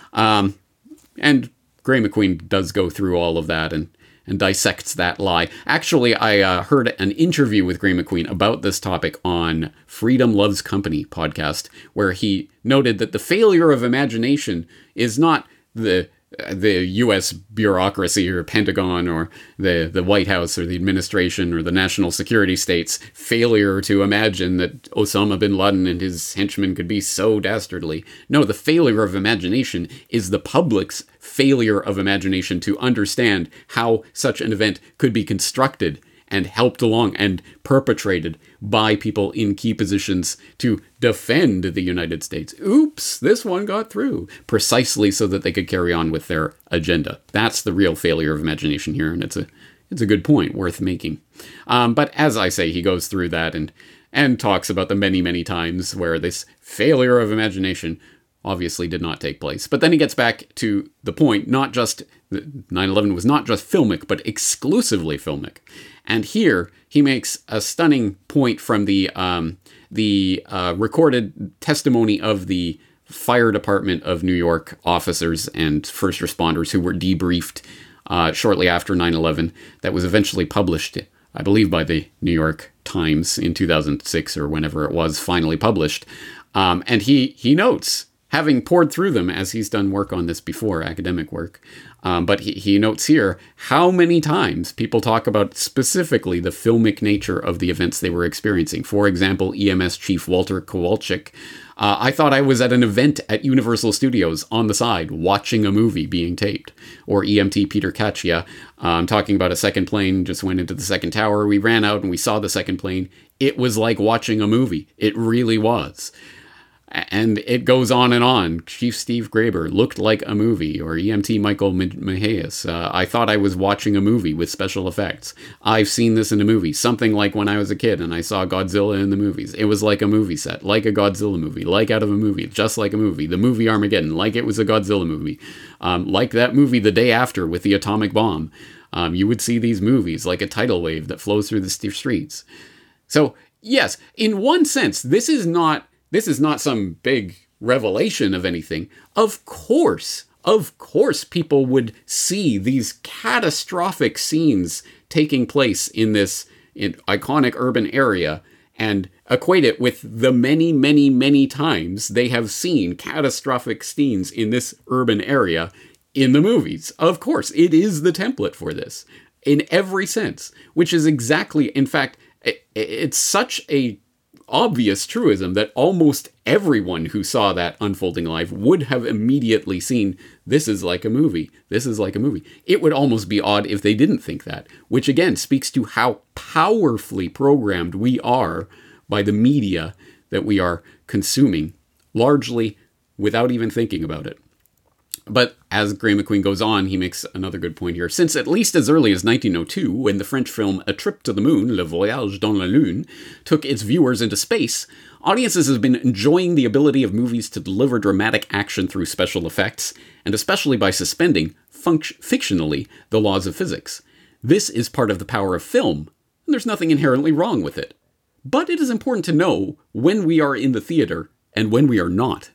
And Gray McQueen does go through all of that and dissects that lie. Actually, I heard an interview with Gray McQueen about this topic on Freedom Loves Company podcast, where he noted that the failure of imagination is not the the U.S. bureaucracy or Pentagon or the White House or the administration or the national security state's failure to imagine that Osama bin Laden and his henchmen could be so dastardly. No, the failure of imagination is the public's failure of imagination to understand how such an event could be constructed and helped along and perpetrated by people in key positions to defend the United States. Oops, this one got through. Precisely so that they could carry on with their agenda. That's the real failure of imagination here, and it's a good point, worth making. But as I say, he goes through that and talks about the many, many times where this failure of imagination obviously did not take place. But then he gets back to the point, 9/11 was not just filmic, but exclusively filmic. And here he makes a stunning point from the recorded testimony of the fire department of New York officers and first responders who were debriefed shortly after 9/11 that was eventually published, I believe, by the New York Times in 2006 or whenever it was finally published. And he notes, having poured through them as he's done work on this before, academic work, but he notes here how many times people talk about specifically the filmic nature of the events they were experiencing. For example, EMS Chief Walter Kowalczyk, I thought I was at an event at Universal Studios on the side watching a movie being taped. Or EMT Peter Kachia, talking about a second plane, just went into the second tower. We ran out and we saw the second plane. It was like watching a movie. It really was. And it goes on and on. Chief Steve Graber looked like a movie. Or EMT Michael Mahias. I thought I was watching a movie with special effects. I've seen this in a movie. Something like when I was a kid and I saw Godzilla in the movies. It was like a movie set. Like a Godzilla movie. Like out of a movie. Just like a movie. The movie Armageddon. Like it was a Godzilla movie. Like that movie The Day After with the atomic bomb. You would see these movies like a tidal wave that flows through the streets. So, yes, in one sense, this is not some big revelation of anything. Of course, people would see these catastrophic scenes taking place in this iconic urban area and equate it with the many, many, many times they have seen catastrophic scenes in this urban area in the movies. Of course, it is the template for this in every sense, which is exactly, in fact, it's such a obvious truism that almost everyone who saw that unfolding live would have immediately seen, this is like a movie. This is like a movie. It would almost be odd if they didn't think that, which again speaks to how powerfully programmed we are by the media that we are consuming, largely without even thinking about it. But as Graeme McQueen goes on, he makes another good point here. Since at least as early as 1902, when the French film A Trip to the Moon, Le Voyage dans la Lune, took its viewers into space, audiences have been enjoying the ability of movies to deliver dramatic action through special effects, and especially by suspending, fictionally, the laws of physics. This is part of the power of film, and there's nothing inherently wrong with it. But it is important to know when we are in the theater and when we are not.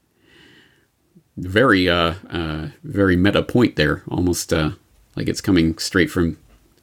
Very meta point there, almost like it's coming straight from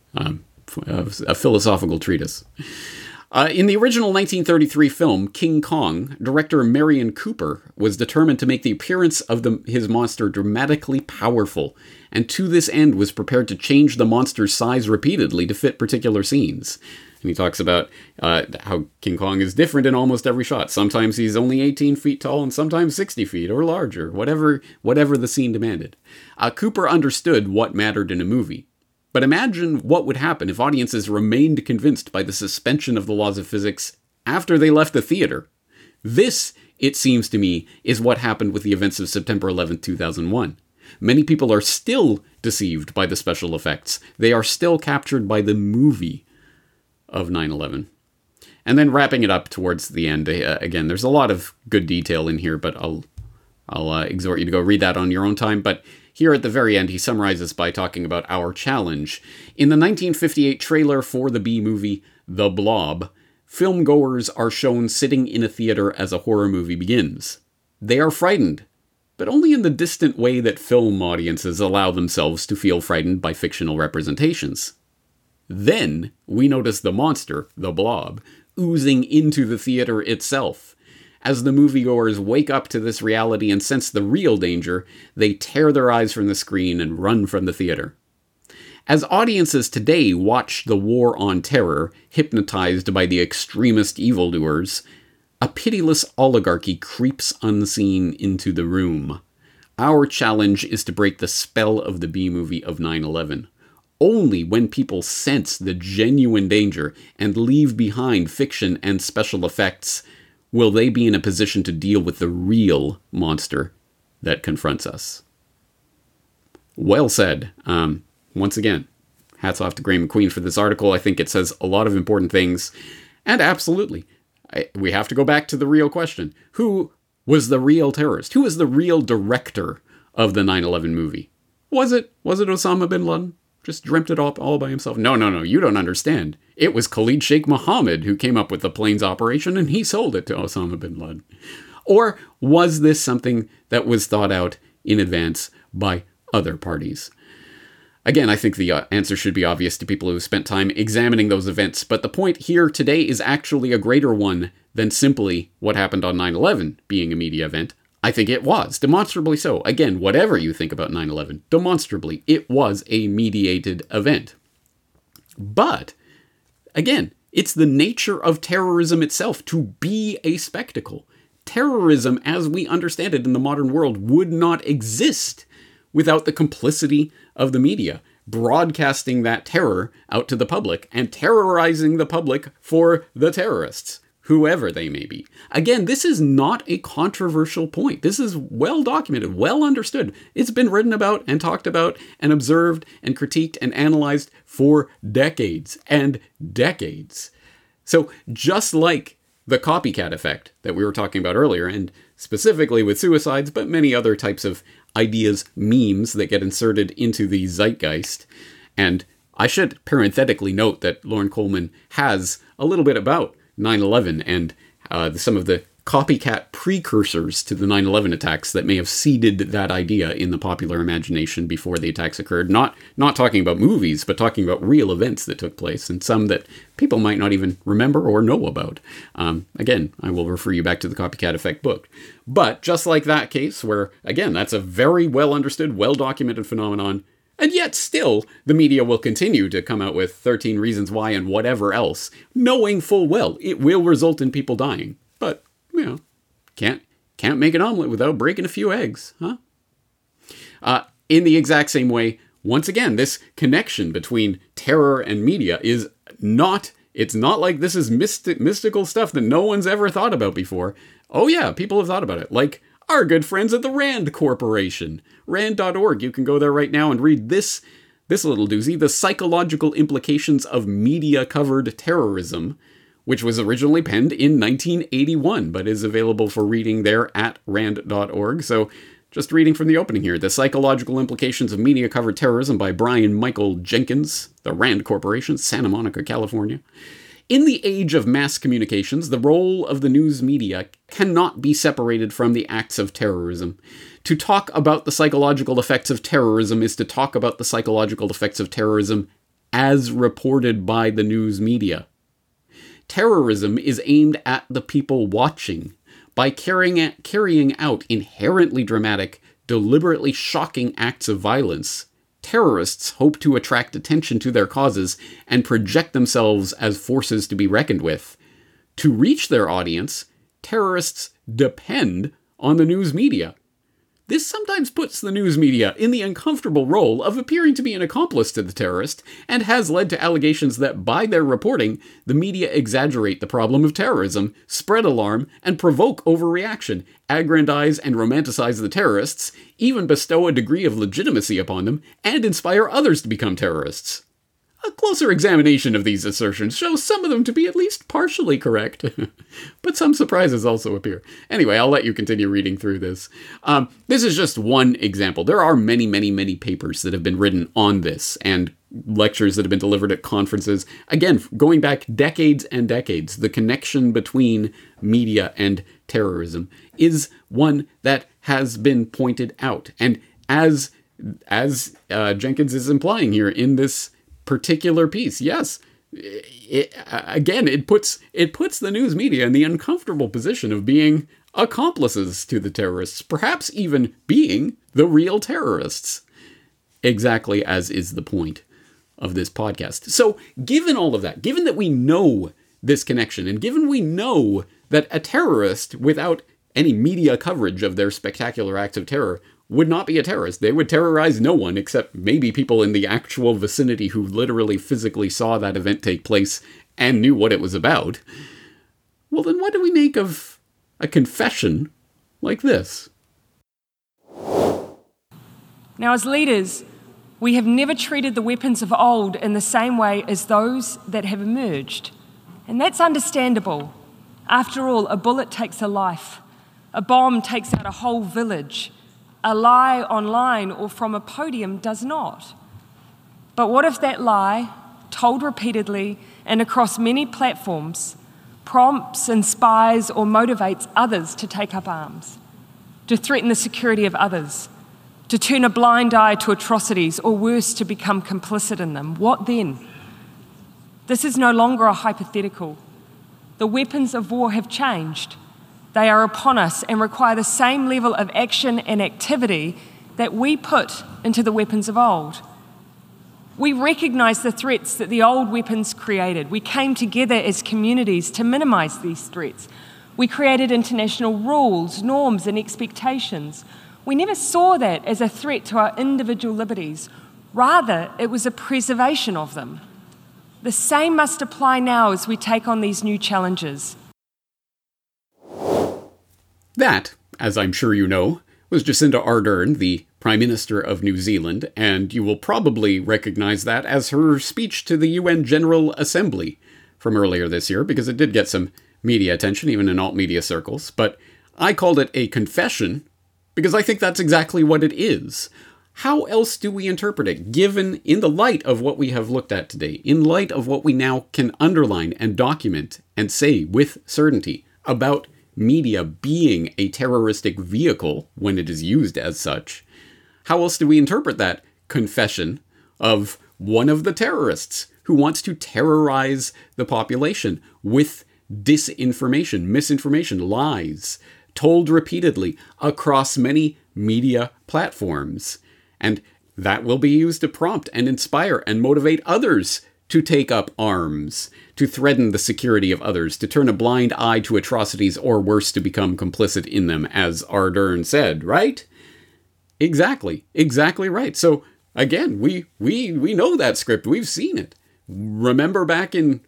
a philosophical treatise. In the original 1933 film King Kong, director Marion Cooper was determined to make the appearance of his monster dramatically powerful, and to this end was prepared to change the monster's size repeatedly to fit particular scenes. And he talks about how King Kong is different in almost every shot. Sometimes he's only 18 feet tall and sometimes 60 feet or larger, whatever the scene demanded. Cooper understood what mattered in a movie. But imagine what would happen if audiences remained convinced by the suspension of the laws of physics after they left the theater. This, it seems to me, is what happened with the events of September 11, 2001. Many people are still deceived by the special effects. They are still captured by the movie of 9/11. And then wrapping it up towards the end, again, there's a lot of good detail in here, but I'll exhort you to go read that on your own time. But here at the very end, he summarizes by talking about our challenge. In the 1958 trailer for the B movie, The Blob, filmgoers are shown sitting in a theater as a horror movie begins. They are frightened, but only in the distant way that film audiences allow themselves to feel frightened by fictional representations. Then we notice the monster, the Blob, oozing into the theater itself. as the moviegoers wake up to this reality and sense the real danger, they tear their eyes from the screen and run from the theater. As audiences today watch the war on terror, hypnotized by the extremist evildoers, a pitiless oligarchy creeps unseen into the room. Our challenge is to break the spell of the B-movie of 9/11. Only when people sense the genuine danger and leave behind fiction and special effects will they be in a position to deal with the real monster that confronts us. Well said. Once again, hats off to Graeme McQueen for this article. I think it says a lot of important things. And absolutely, we have to go back to the real question. Who was the real terrorist? Who was the real director of the 9/11 movie? Was it Osama bin Laden? Just dreamt it all by himself? No, you don't understand. It was Khalid Sheikh Mohammed who came up with the planes operation, and he sold it to Osama bin Laden. Or was this something that was thought out in advance by other parties? Again, I think the answer should be obvious to people who have spent time examining those events, but the point here today is actually a greater one than simply what happened on 9/11 being a media event. I think it was, demonstrably so. Again, whatever you think about 9/11, demonstrably, it was a mediated event. But, again, it's the nature of terrorism itself to be a spectacle. Terrorism, as we understand it in the modern world, would not exist without the complicity of the media, broadcasting that terror out to the public and terrorizing the public for the terrorists, whoever they may be. Again, this is not a controversial point. This is well documented, well understood. It's been written about and talked about and observed and critiqued and analyzed for decades and decades. So just like the copycat effect that we were talking about earlier, and specifically with suicides, but many other types of ideas, memes that get inserted into the zeitgeist. And I should parenthetically note that Loren Coleman has a little bit about 9/11 and some of the copycat precursors to the 9/11 attacks that may have seeded that idea in the popular imagination before the attacks occurred. Not talking about movies, but talking about real events that took place, and some that people might not even remember or know about. Again, I will refer you back to the Copycat Effect book. But just like that case, where, again, that's a very well understood, well documented phenomenon, and yet still the media will continue to come out with 13 Reasons Why and whatever else, knowing full well it will result in people dying. But, you know, can't make an omelet without breaking a few eggs, huh? In the exact same way, once again, this connection between terror and media is not, it's not like this is mystical stuff that no one's ever thought about before. Oh yeah, people have thought about it, like our good friends at the RAND Corporation. RAND.org, you can go there right now and read this little doozy, The Psychological Implications of Media-Covered Terrorism, which was originally penned in 1981, but is available for reading there at rand.org. So just reading from the opening here, The Psychological Implications of Media-Covered Terrorism by Brian Michael Jenkins, the RAND Corporation, Santa Monica, California. In the age of mass communications, the role of the news media cannot be separated from the acts of terrorism. To talk about the psychological effects of terrorism is to talk about the psychological effects of terrorism as reported by the news media. Terrorism is aimed at the people watching. By carrying out inherently dramatic, deliberately shocking acts of violence, terrorists hope to attract attention to their causes and project themselves as forces to be reckoned with. To reach their audience, terrorists depend on the news media. This sometimes puts the news media in the uncomfortable role of appearing to be an accomplice to the terrorist, and has led to allegations that by their reporting, the media exaggerate the problem of terrorism, spread alarm, and provoke overreaction, aggrandize and romanticize the terrorists, even bestow a degree of legitimacy upon them, and inspire others to become terrorists. A closer examination of these assertions shows some of them to be at least partially correct, but some surprises also appear. Anyway, I'll let you continue reading through this. This is just one example. There are many, many, many papers that have been written on this, and lectures that have been delivered at conferences. Again, going back decades and decades, the connection between media and terrorism is one that has been pointed out. And as Jenkins is implying here in this particular piece, yes, it puts the news media in the uncomfortable position of being accomplices to the terrorists, perhaps even being the real terrorists, exactly as is the point of this podcast. So given all of that, given that we know this connection, and given we know that a terrorist without any media coverage of their spectacular acts of terror would not be a terrorist. They would terrorize no one except maybe people in the actual vicinity who literally physically saw that event take place and knew what it was about. Well, then what do we make of a confession like this? Now, as leaders, we have never treated the weapons of old in the same way as those that have emerged. And that's understandable. After all, a bullet takes a life. A bomb takes out a whole village. A lie online or from a podium does not. But what if that lie, told repeatedly and across many platforms, prompts, inspires, or motivates others to take up arms, to threaten the security of others, to turn a blind eye to atrocities, or worse, to become complicit in them? What then? This is no longer a hypothetical. The weapons of war have changed. They are upon us and require the same level of action and activity that we put into the weapons of old. We recognise the threats that the old weapons created. We came together as communities to minimise these threats. We created international rules, norms, and expectations. We never saw that as a threat to our individual liberties. Rather, it was a preservation of them. The same must apply now as we take on these new challenges. That, as I'm sure you know, was Jacinda Ardern, the Prime Minister of New Zealand, and you will probably recognize that as her speech to the UN General Assembly from earlier this year, because it did get some media attention, even in alt-media circles. But I called it a confession because I think that's exactly what it is. How else do we interpret it, given in the light of what we have looked at today, in light of what we now can underline and document and say with certainty about media being a terroristic vehicle when it is used as such? How else do we interpret that confession of one of the terrorists who wants to terrorize the population with disinformation, misinformation, lies, told repeatedly across many media platforms? And that will be used to prompt and inspire and motivate others to take up arms, to threaten the security of others, to turn a blind eye to atrocities, or worse, to become complicit in them, as Ardern said, right? Exactly right. So again, we know that script. We've seen it. Remember back in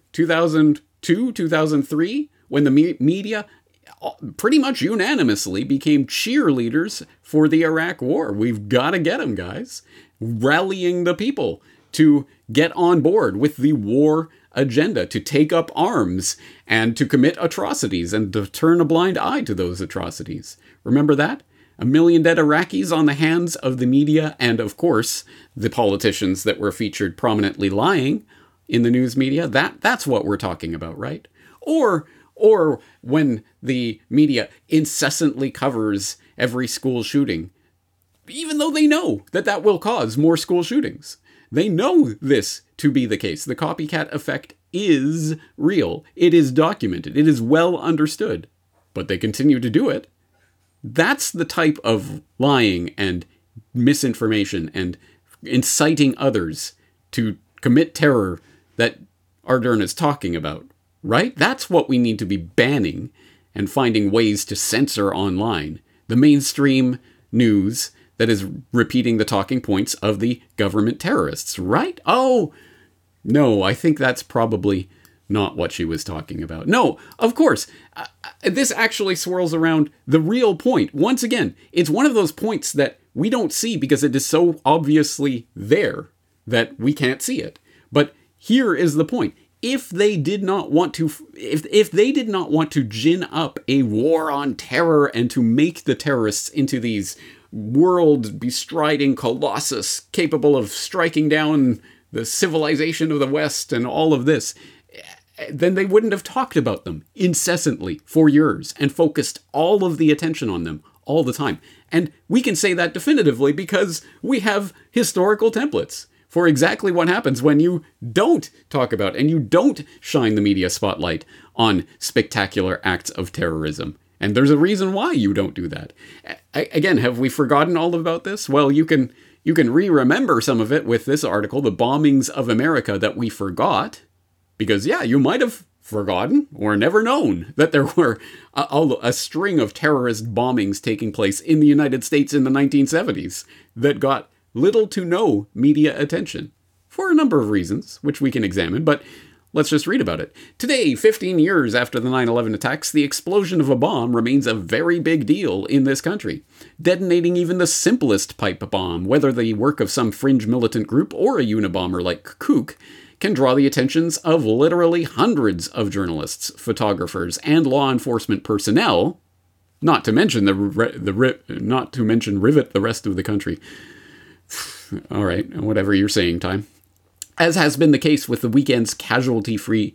2002, 2003, when the media pretty much unanimously became cheerleaders for the Iraq War. We've got to get them, guys. Rallying the people to get on board with the war agenda, to take up arms and to commit atrocities and to turn a blind eye to those atrocities. Remember that? 1 million dead Iraqis on the hands of the media and, of course, the politicians that were featured prominently lying in the news media. That's what we're talking about, right? Or when the media incessantly covers every school shooting, even though they know that will cause more school shootings. They know this to be the case. The copycat effect is real. It is documented. It is well understood. But they continue to do it. That's the type of lying and misinformation and inciting others to commit terror that Ardern is talking about, right? That's what we need to be banning and finding ways to censor online. The mainstream news that is repeating the talking points of the government terrorists, right? Oh, no, I think that's probably not what she was talking about. No, of course, this actually swirls around the real point. Once again, it's one of those points that we don't see because it is so obviously there that we can't see it. But here is the point. If they did not want to, if they did not want to gin up a war on terror and to make the terrorists into these world-bestriding colossus capable of striking down the civilization of the West and all of this, then they wouldn't have talked about them incessantly for years and focused all of the attention on them all the time. And we can say that definitively because we have historical templates for exactly what happens when you don't talk about and you don't shine the media spotlight on spectacular acts of terrorism. And there's a reason why you don't do that. Again, have we forgotten all about this? Well, you can re-remember some of it with this article, The Bombings of America That We Forgot. Because, yeah, you might have forgotten or never known that there were a string of terrorist bombings taking place in the United States in the 1970s that got little to no media attention for a number of reasons, which we can examine, but let's just read about it. Today, 15 years after the 9/11 attacks, the explosion of a bomb remains a very big deal in this country. Detonating even the simplest pipe bomb, whether the work of some fringe militant group or a Unabomber like Kook, can draw the attentions of literally hundreds of journalists, photographers, and law enforcement personnel, not to mention rivet the rest of the country. All right, whatever you're saying, Time. As has been the case with the weekend's casualty-free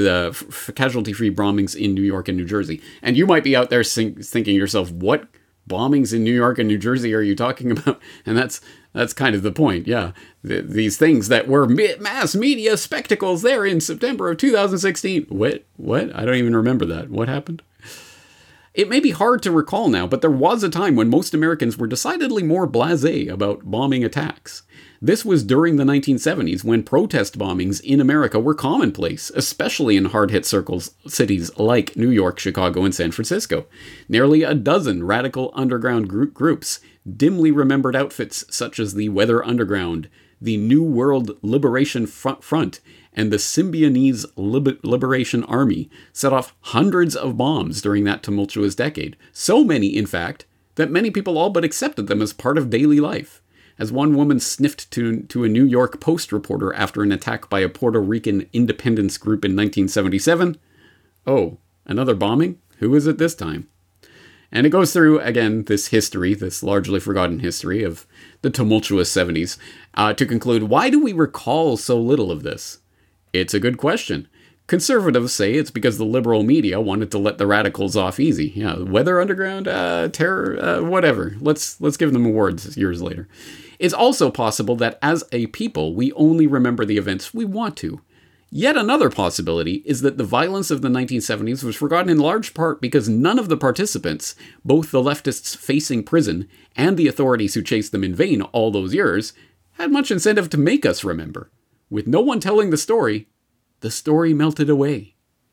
bombings in New York and New Jersey. And you might be out there thinking to yourself, what bombings in New York and New Jersey are you talking about? And that's kind of the point, yeah. These things that were mass media spectacles there in September of 2016. What? I don't even remember that. What happened? It may be hard to recall now, but there was a time when most Americans were decidedly more blasé about bombing attacks. This was during the 1970s, when protest bombings in America were commonplace, especially in hard-hit cities like New York, Chicago, and San Francisco. Nearly a dozen radical underground groups, dimly remembered outfits such as the Weather Underground, the New World Liberation Front, and the Symbionese Liberation Army, set off hundreds of bombs during that tumultuous decade. So many, in fact, that many people all but accepted them as part of daily life. As one woman sniffed to a New York Post reporter after an attack by a Puerto Rican independence group in 1977, "Oh, another bombing? Who is it this time?" And it goes through, again, this history, this largely forgotten history of the tumultuous 70s, to conclude, why do we recall so little of this? It's a good question. Conservatives say it's because the liberal media wanted to let the radicals off easy. Yeah, Weather Underground, terror, whatever. Let's give them awards years later. It's also possible that as a people, we only remember the events we want to. Yet another possibility is that the violence of the 1970s was forgotten in large part because none of the participants, both the leftists facing prison and the authorities who chased them in vain all those years, had much incentive to make us remember. With no one telling the story melted away.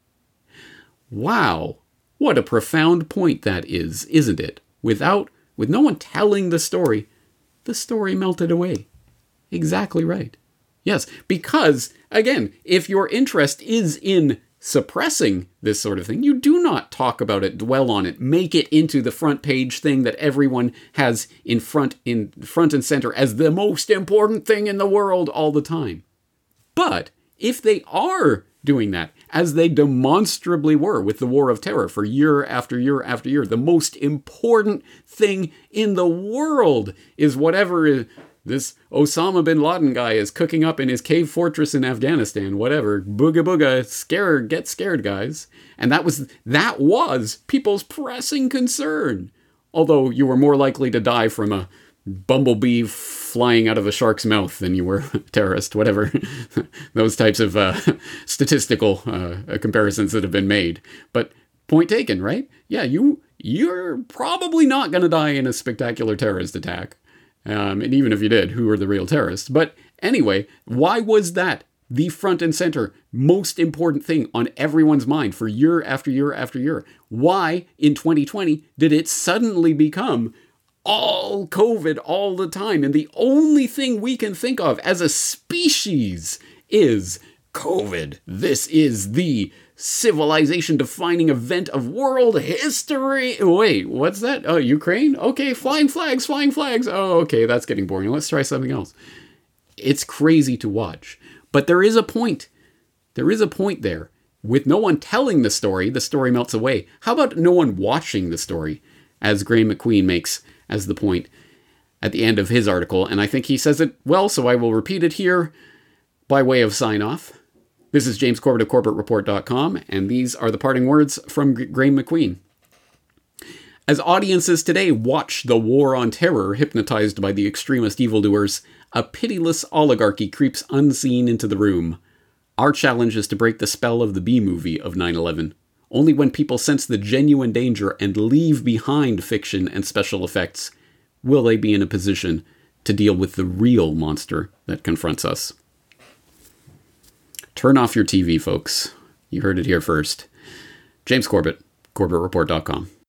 Wow, what a profound point that is, isn't it? With no one telling the story melted away. Exactly right. Yes, because, again, if your interest is in suppressing this sort of thing, you do not talk about it, dwell on it, make it into the front page thing that everyone has in front and center as the most important thing in the world all the time. But if they are doing that, as they demonstrably were with the War of Terror for year after year after year, the most important thing in the world is whatever this Osama bin Laden guy is cooking up in his cave fortress in Afghanistan, whatever. Booga booga, get scared, guys. And that was people's pressing concern. Although you were more likely to die from a bumblebee flying out of a shark's mouth than you were a terrorist, whatever. Those types of statistical comparisons that have been made. But point taken, right? Yeah, you're probably not going to die in a spectacular terrorist attack. And even if you did, who are the real terrorists? But anyway, why was that the front and center, most important thing on everyone's mind for year after year after year? Why, in 2020, did it suddenly become all COVID all the time? And the only thing we can think of as a species is COVID. This is the civilization-defining event of world history. Wait, what's that? Oh, Ukraine? Okay, flying flags. Oh, okay, that's getting boring. Let's try something else. It's crazy to watch. But there is a point. There is a point there. With no one telling the story melts away. How about no one watching the story? As Graeme McQueen makes as the point at the end of his article. And I think he says it well, so I will repeat it here by way of sign-off. This is James Corbett of CorbettReport.com, and these are the parting words from Graeme McQueen. As audiences today watch the war on terror hypnotized by the extremist evildoers, a pitiless oligarchy creeps unseen into the room. Our challenge is to break the spell of the B-movie of 9/11. Only when people sense the genuine danger and leave behind fiction and special effects will they be in a position to deal with the real monster that confronts us. Turn off your TV, folks. You heard it here first. James Corbett, CorbettReport.com.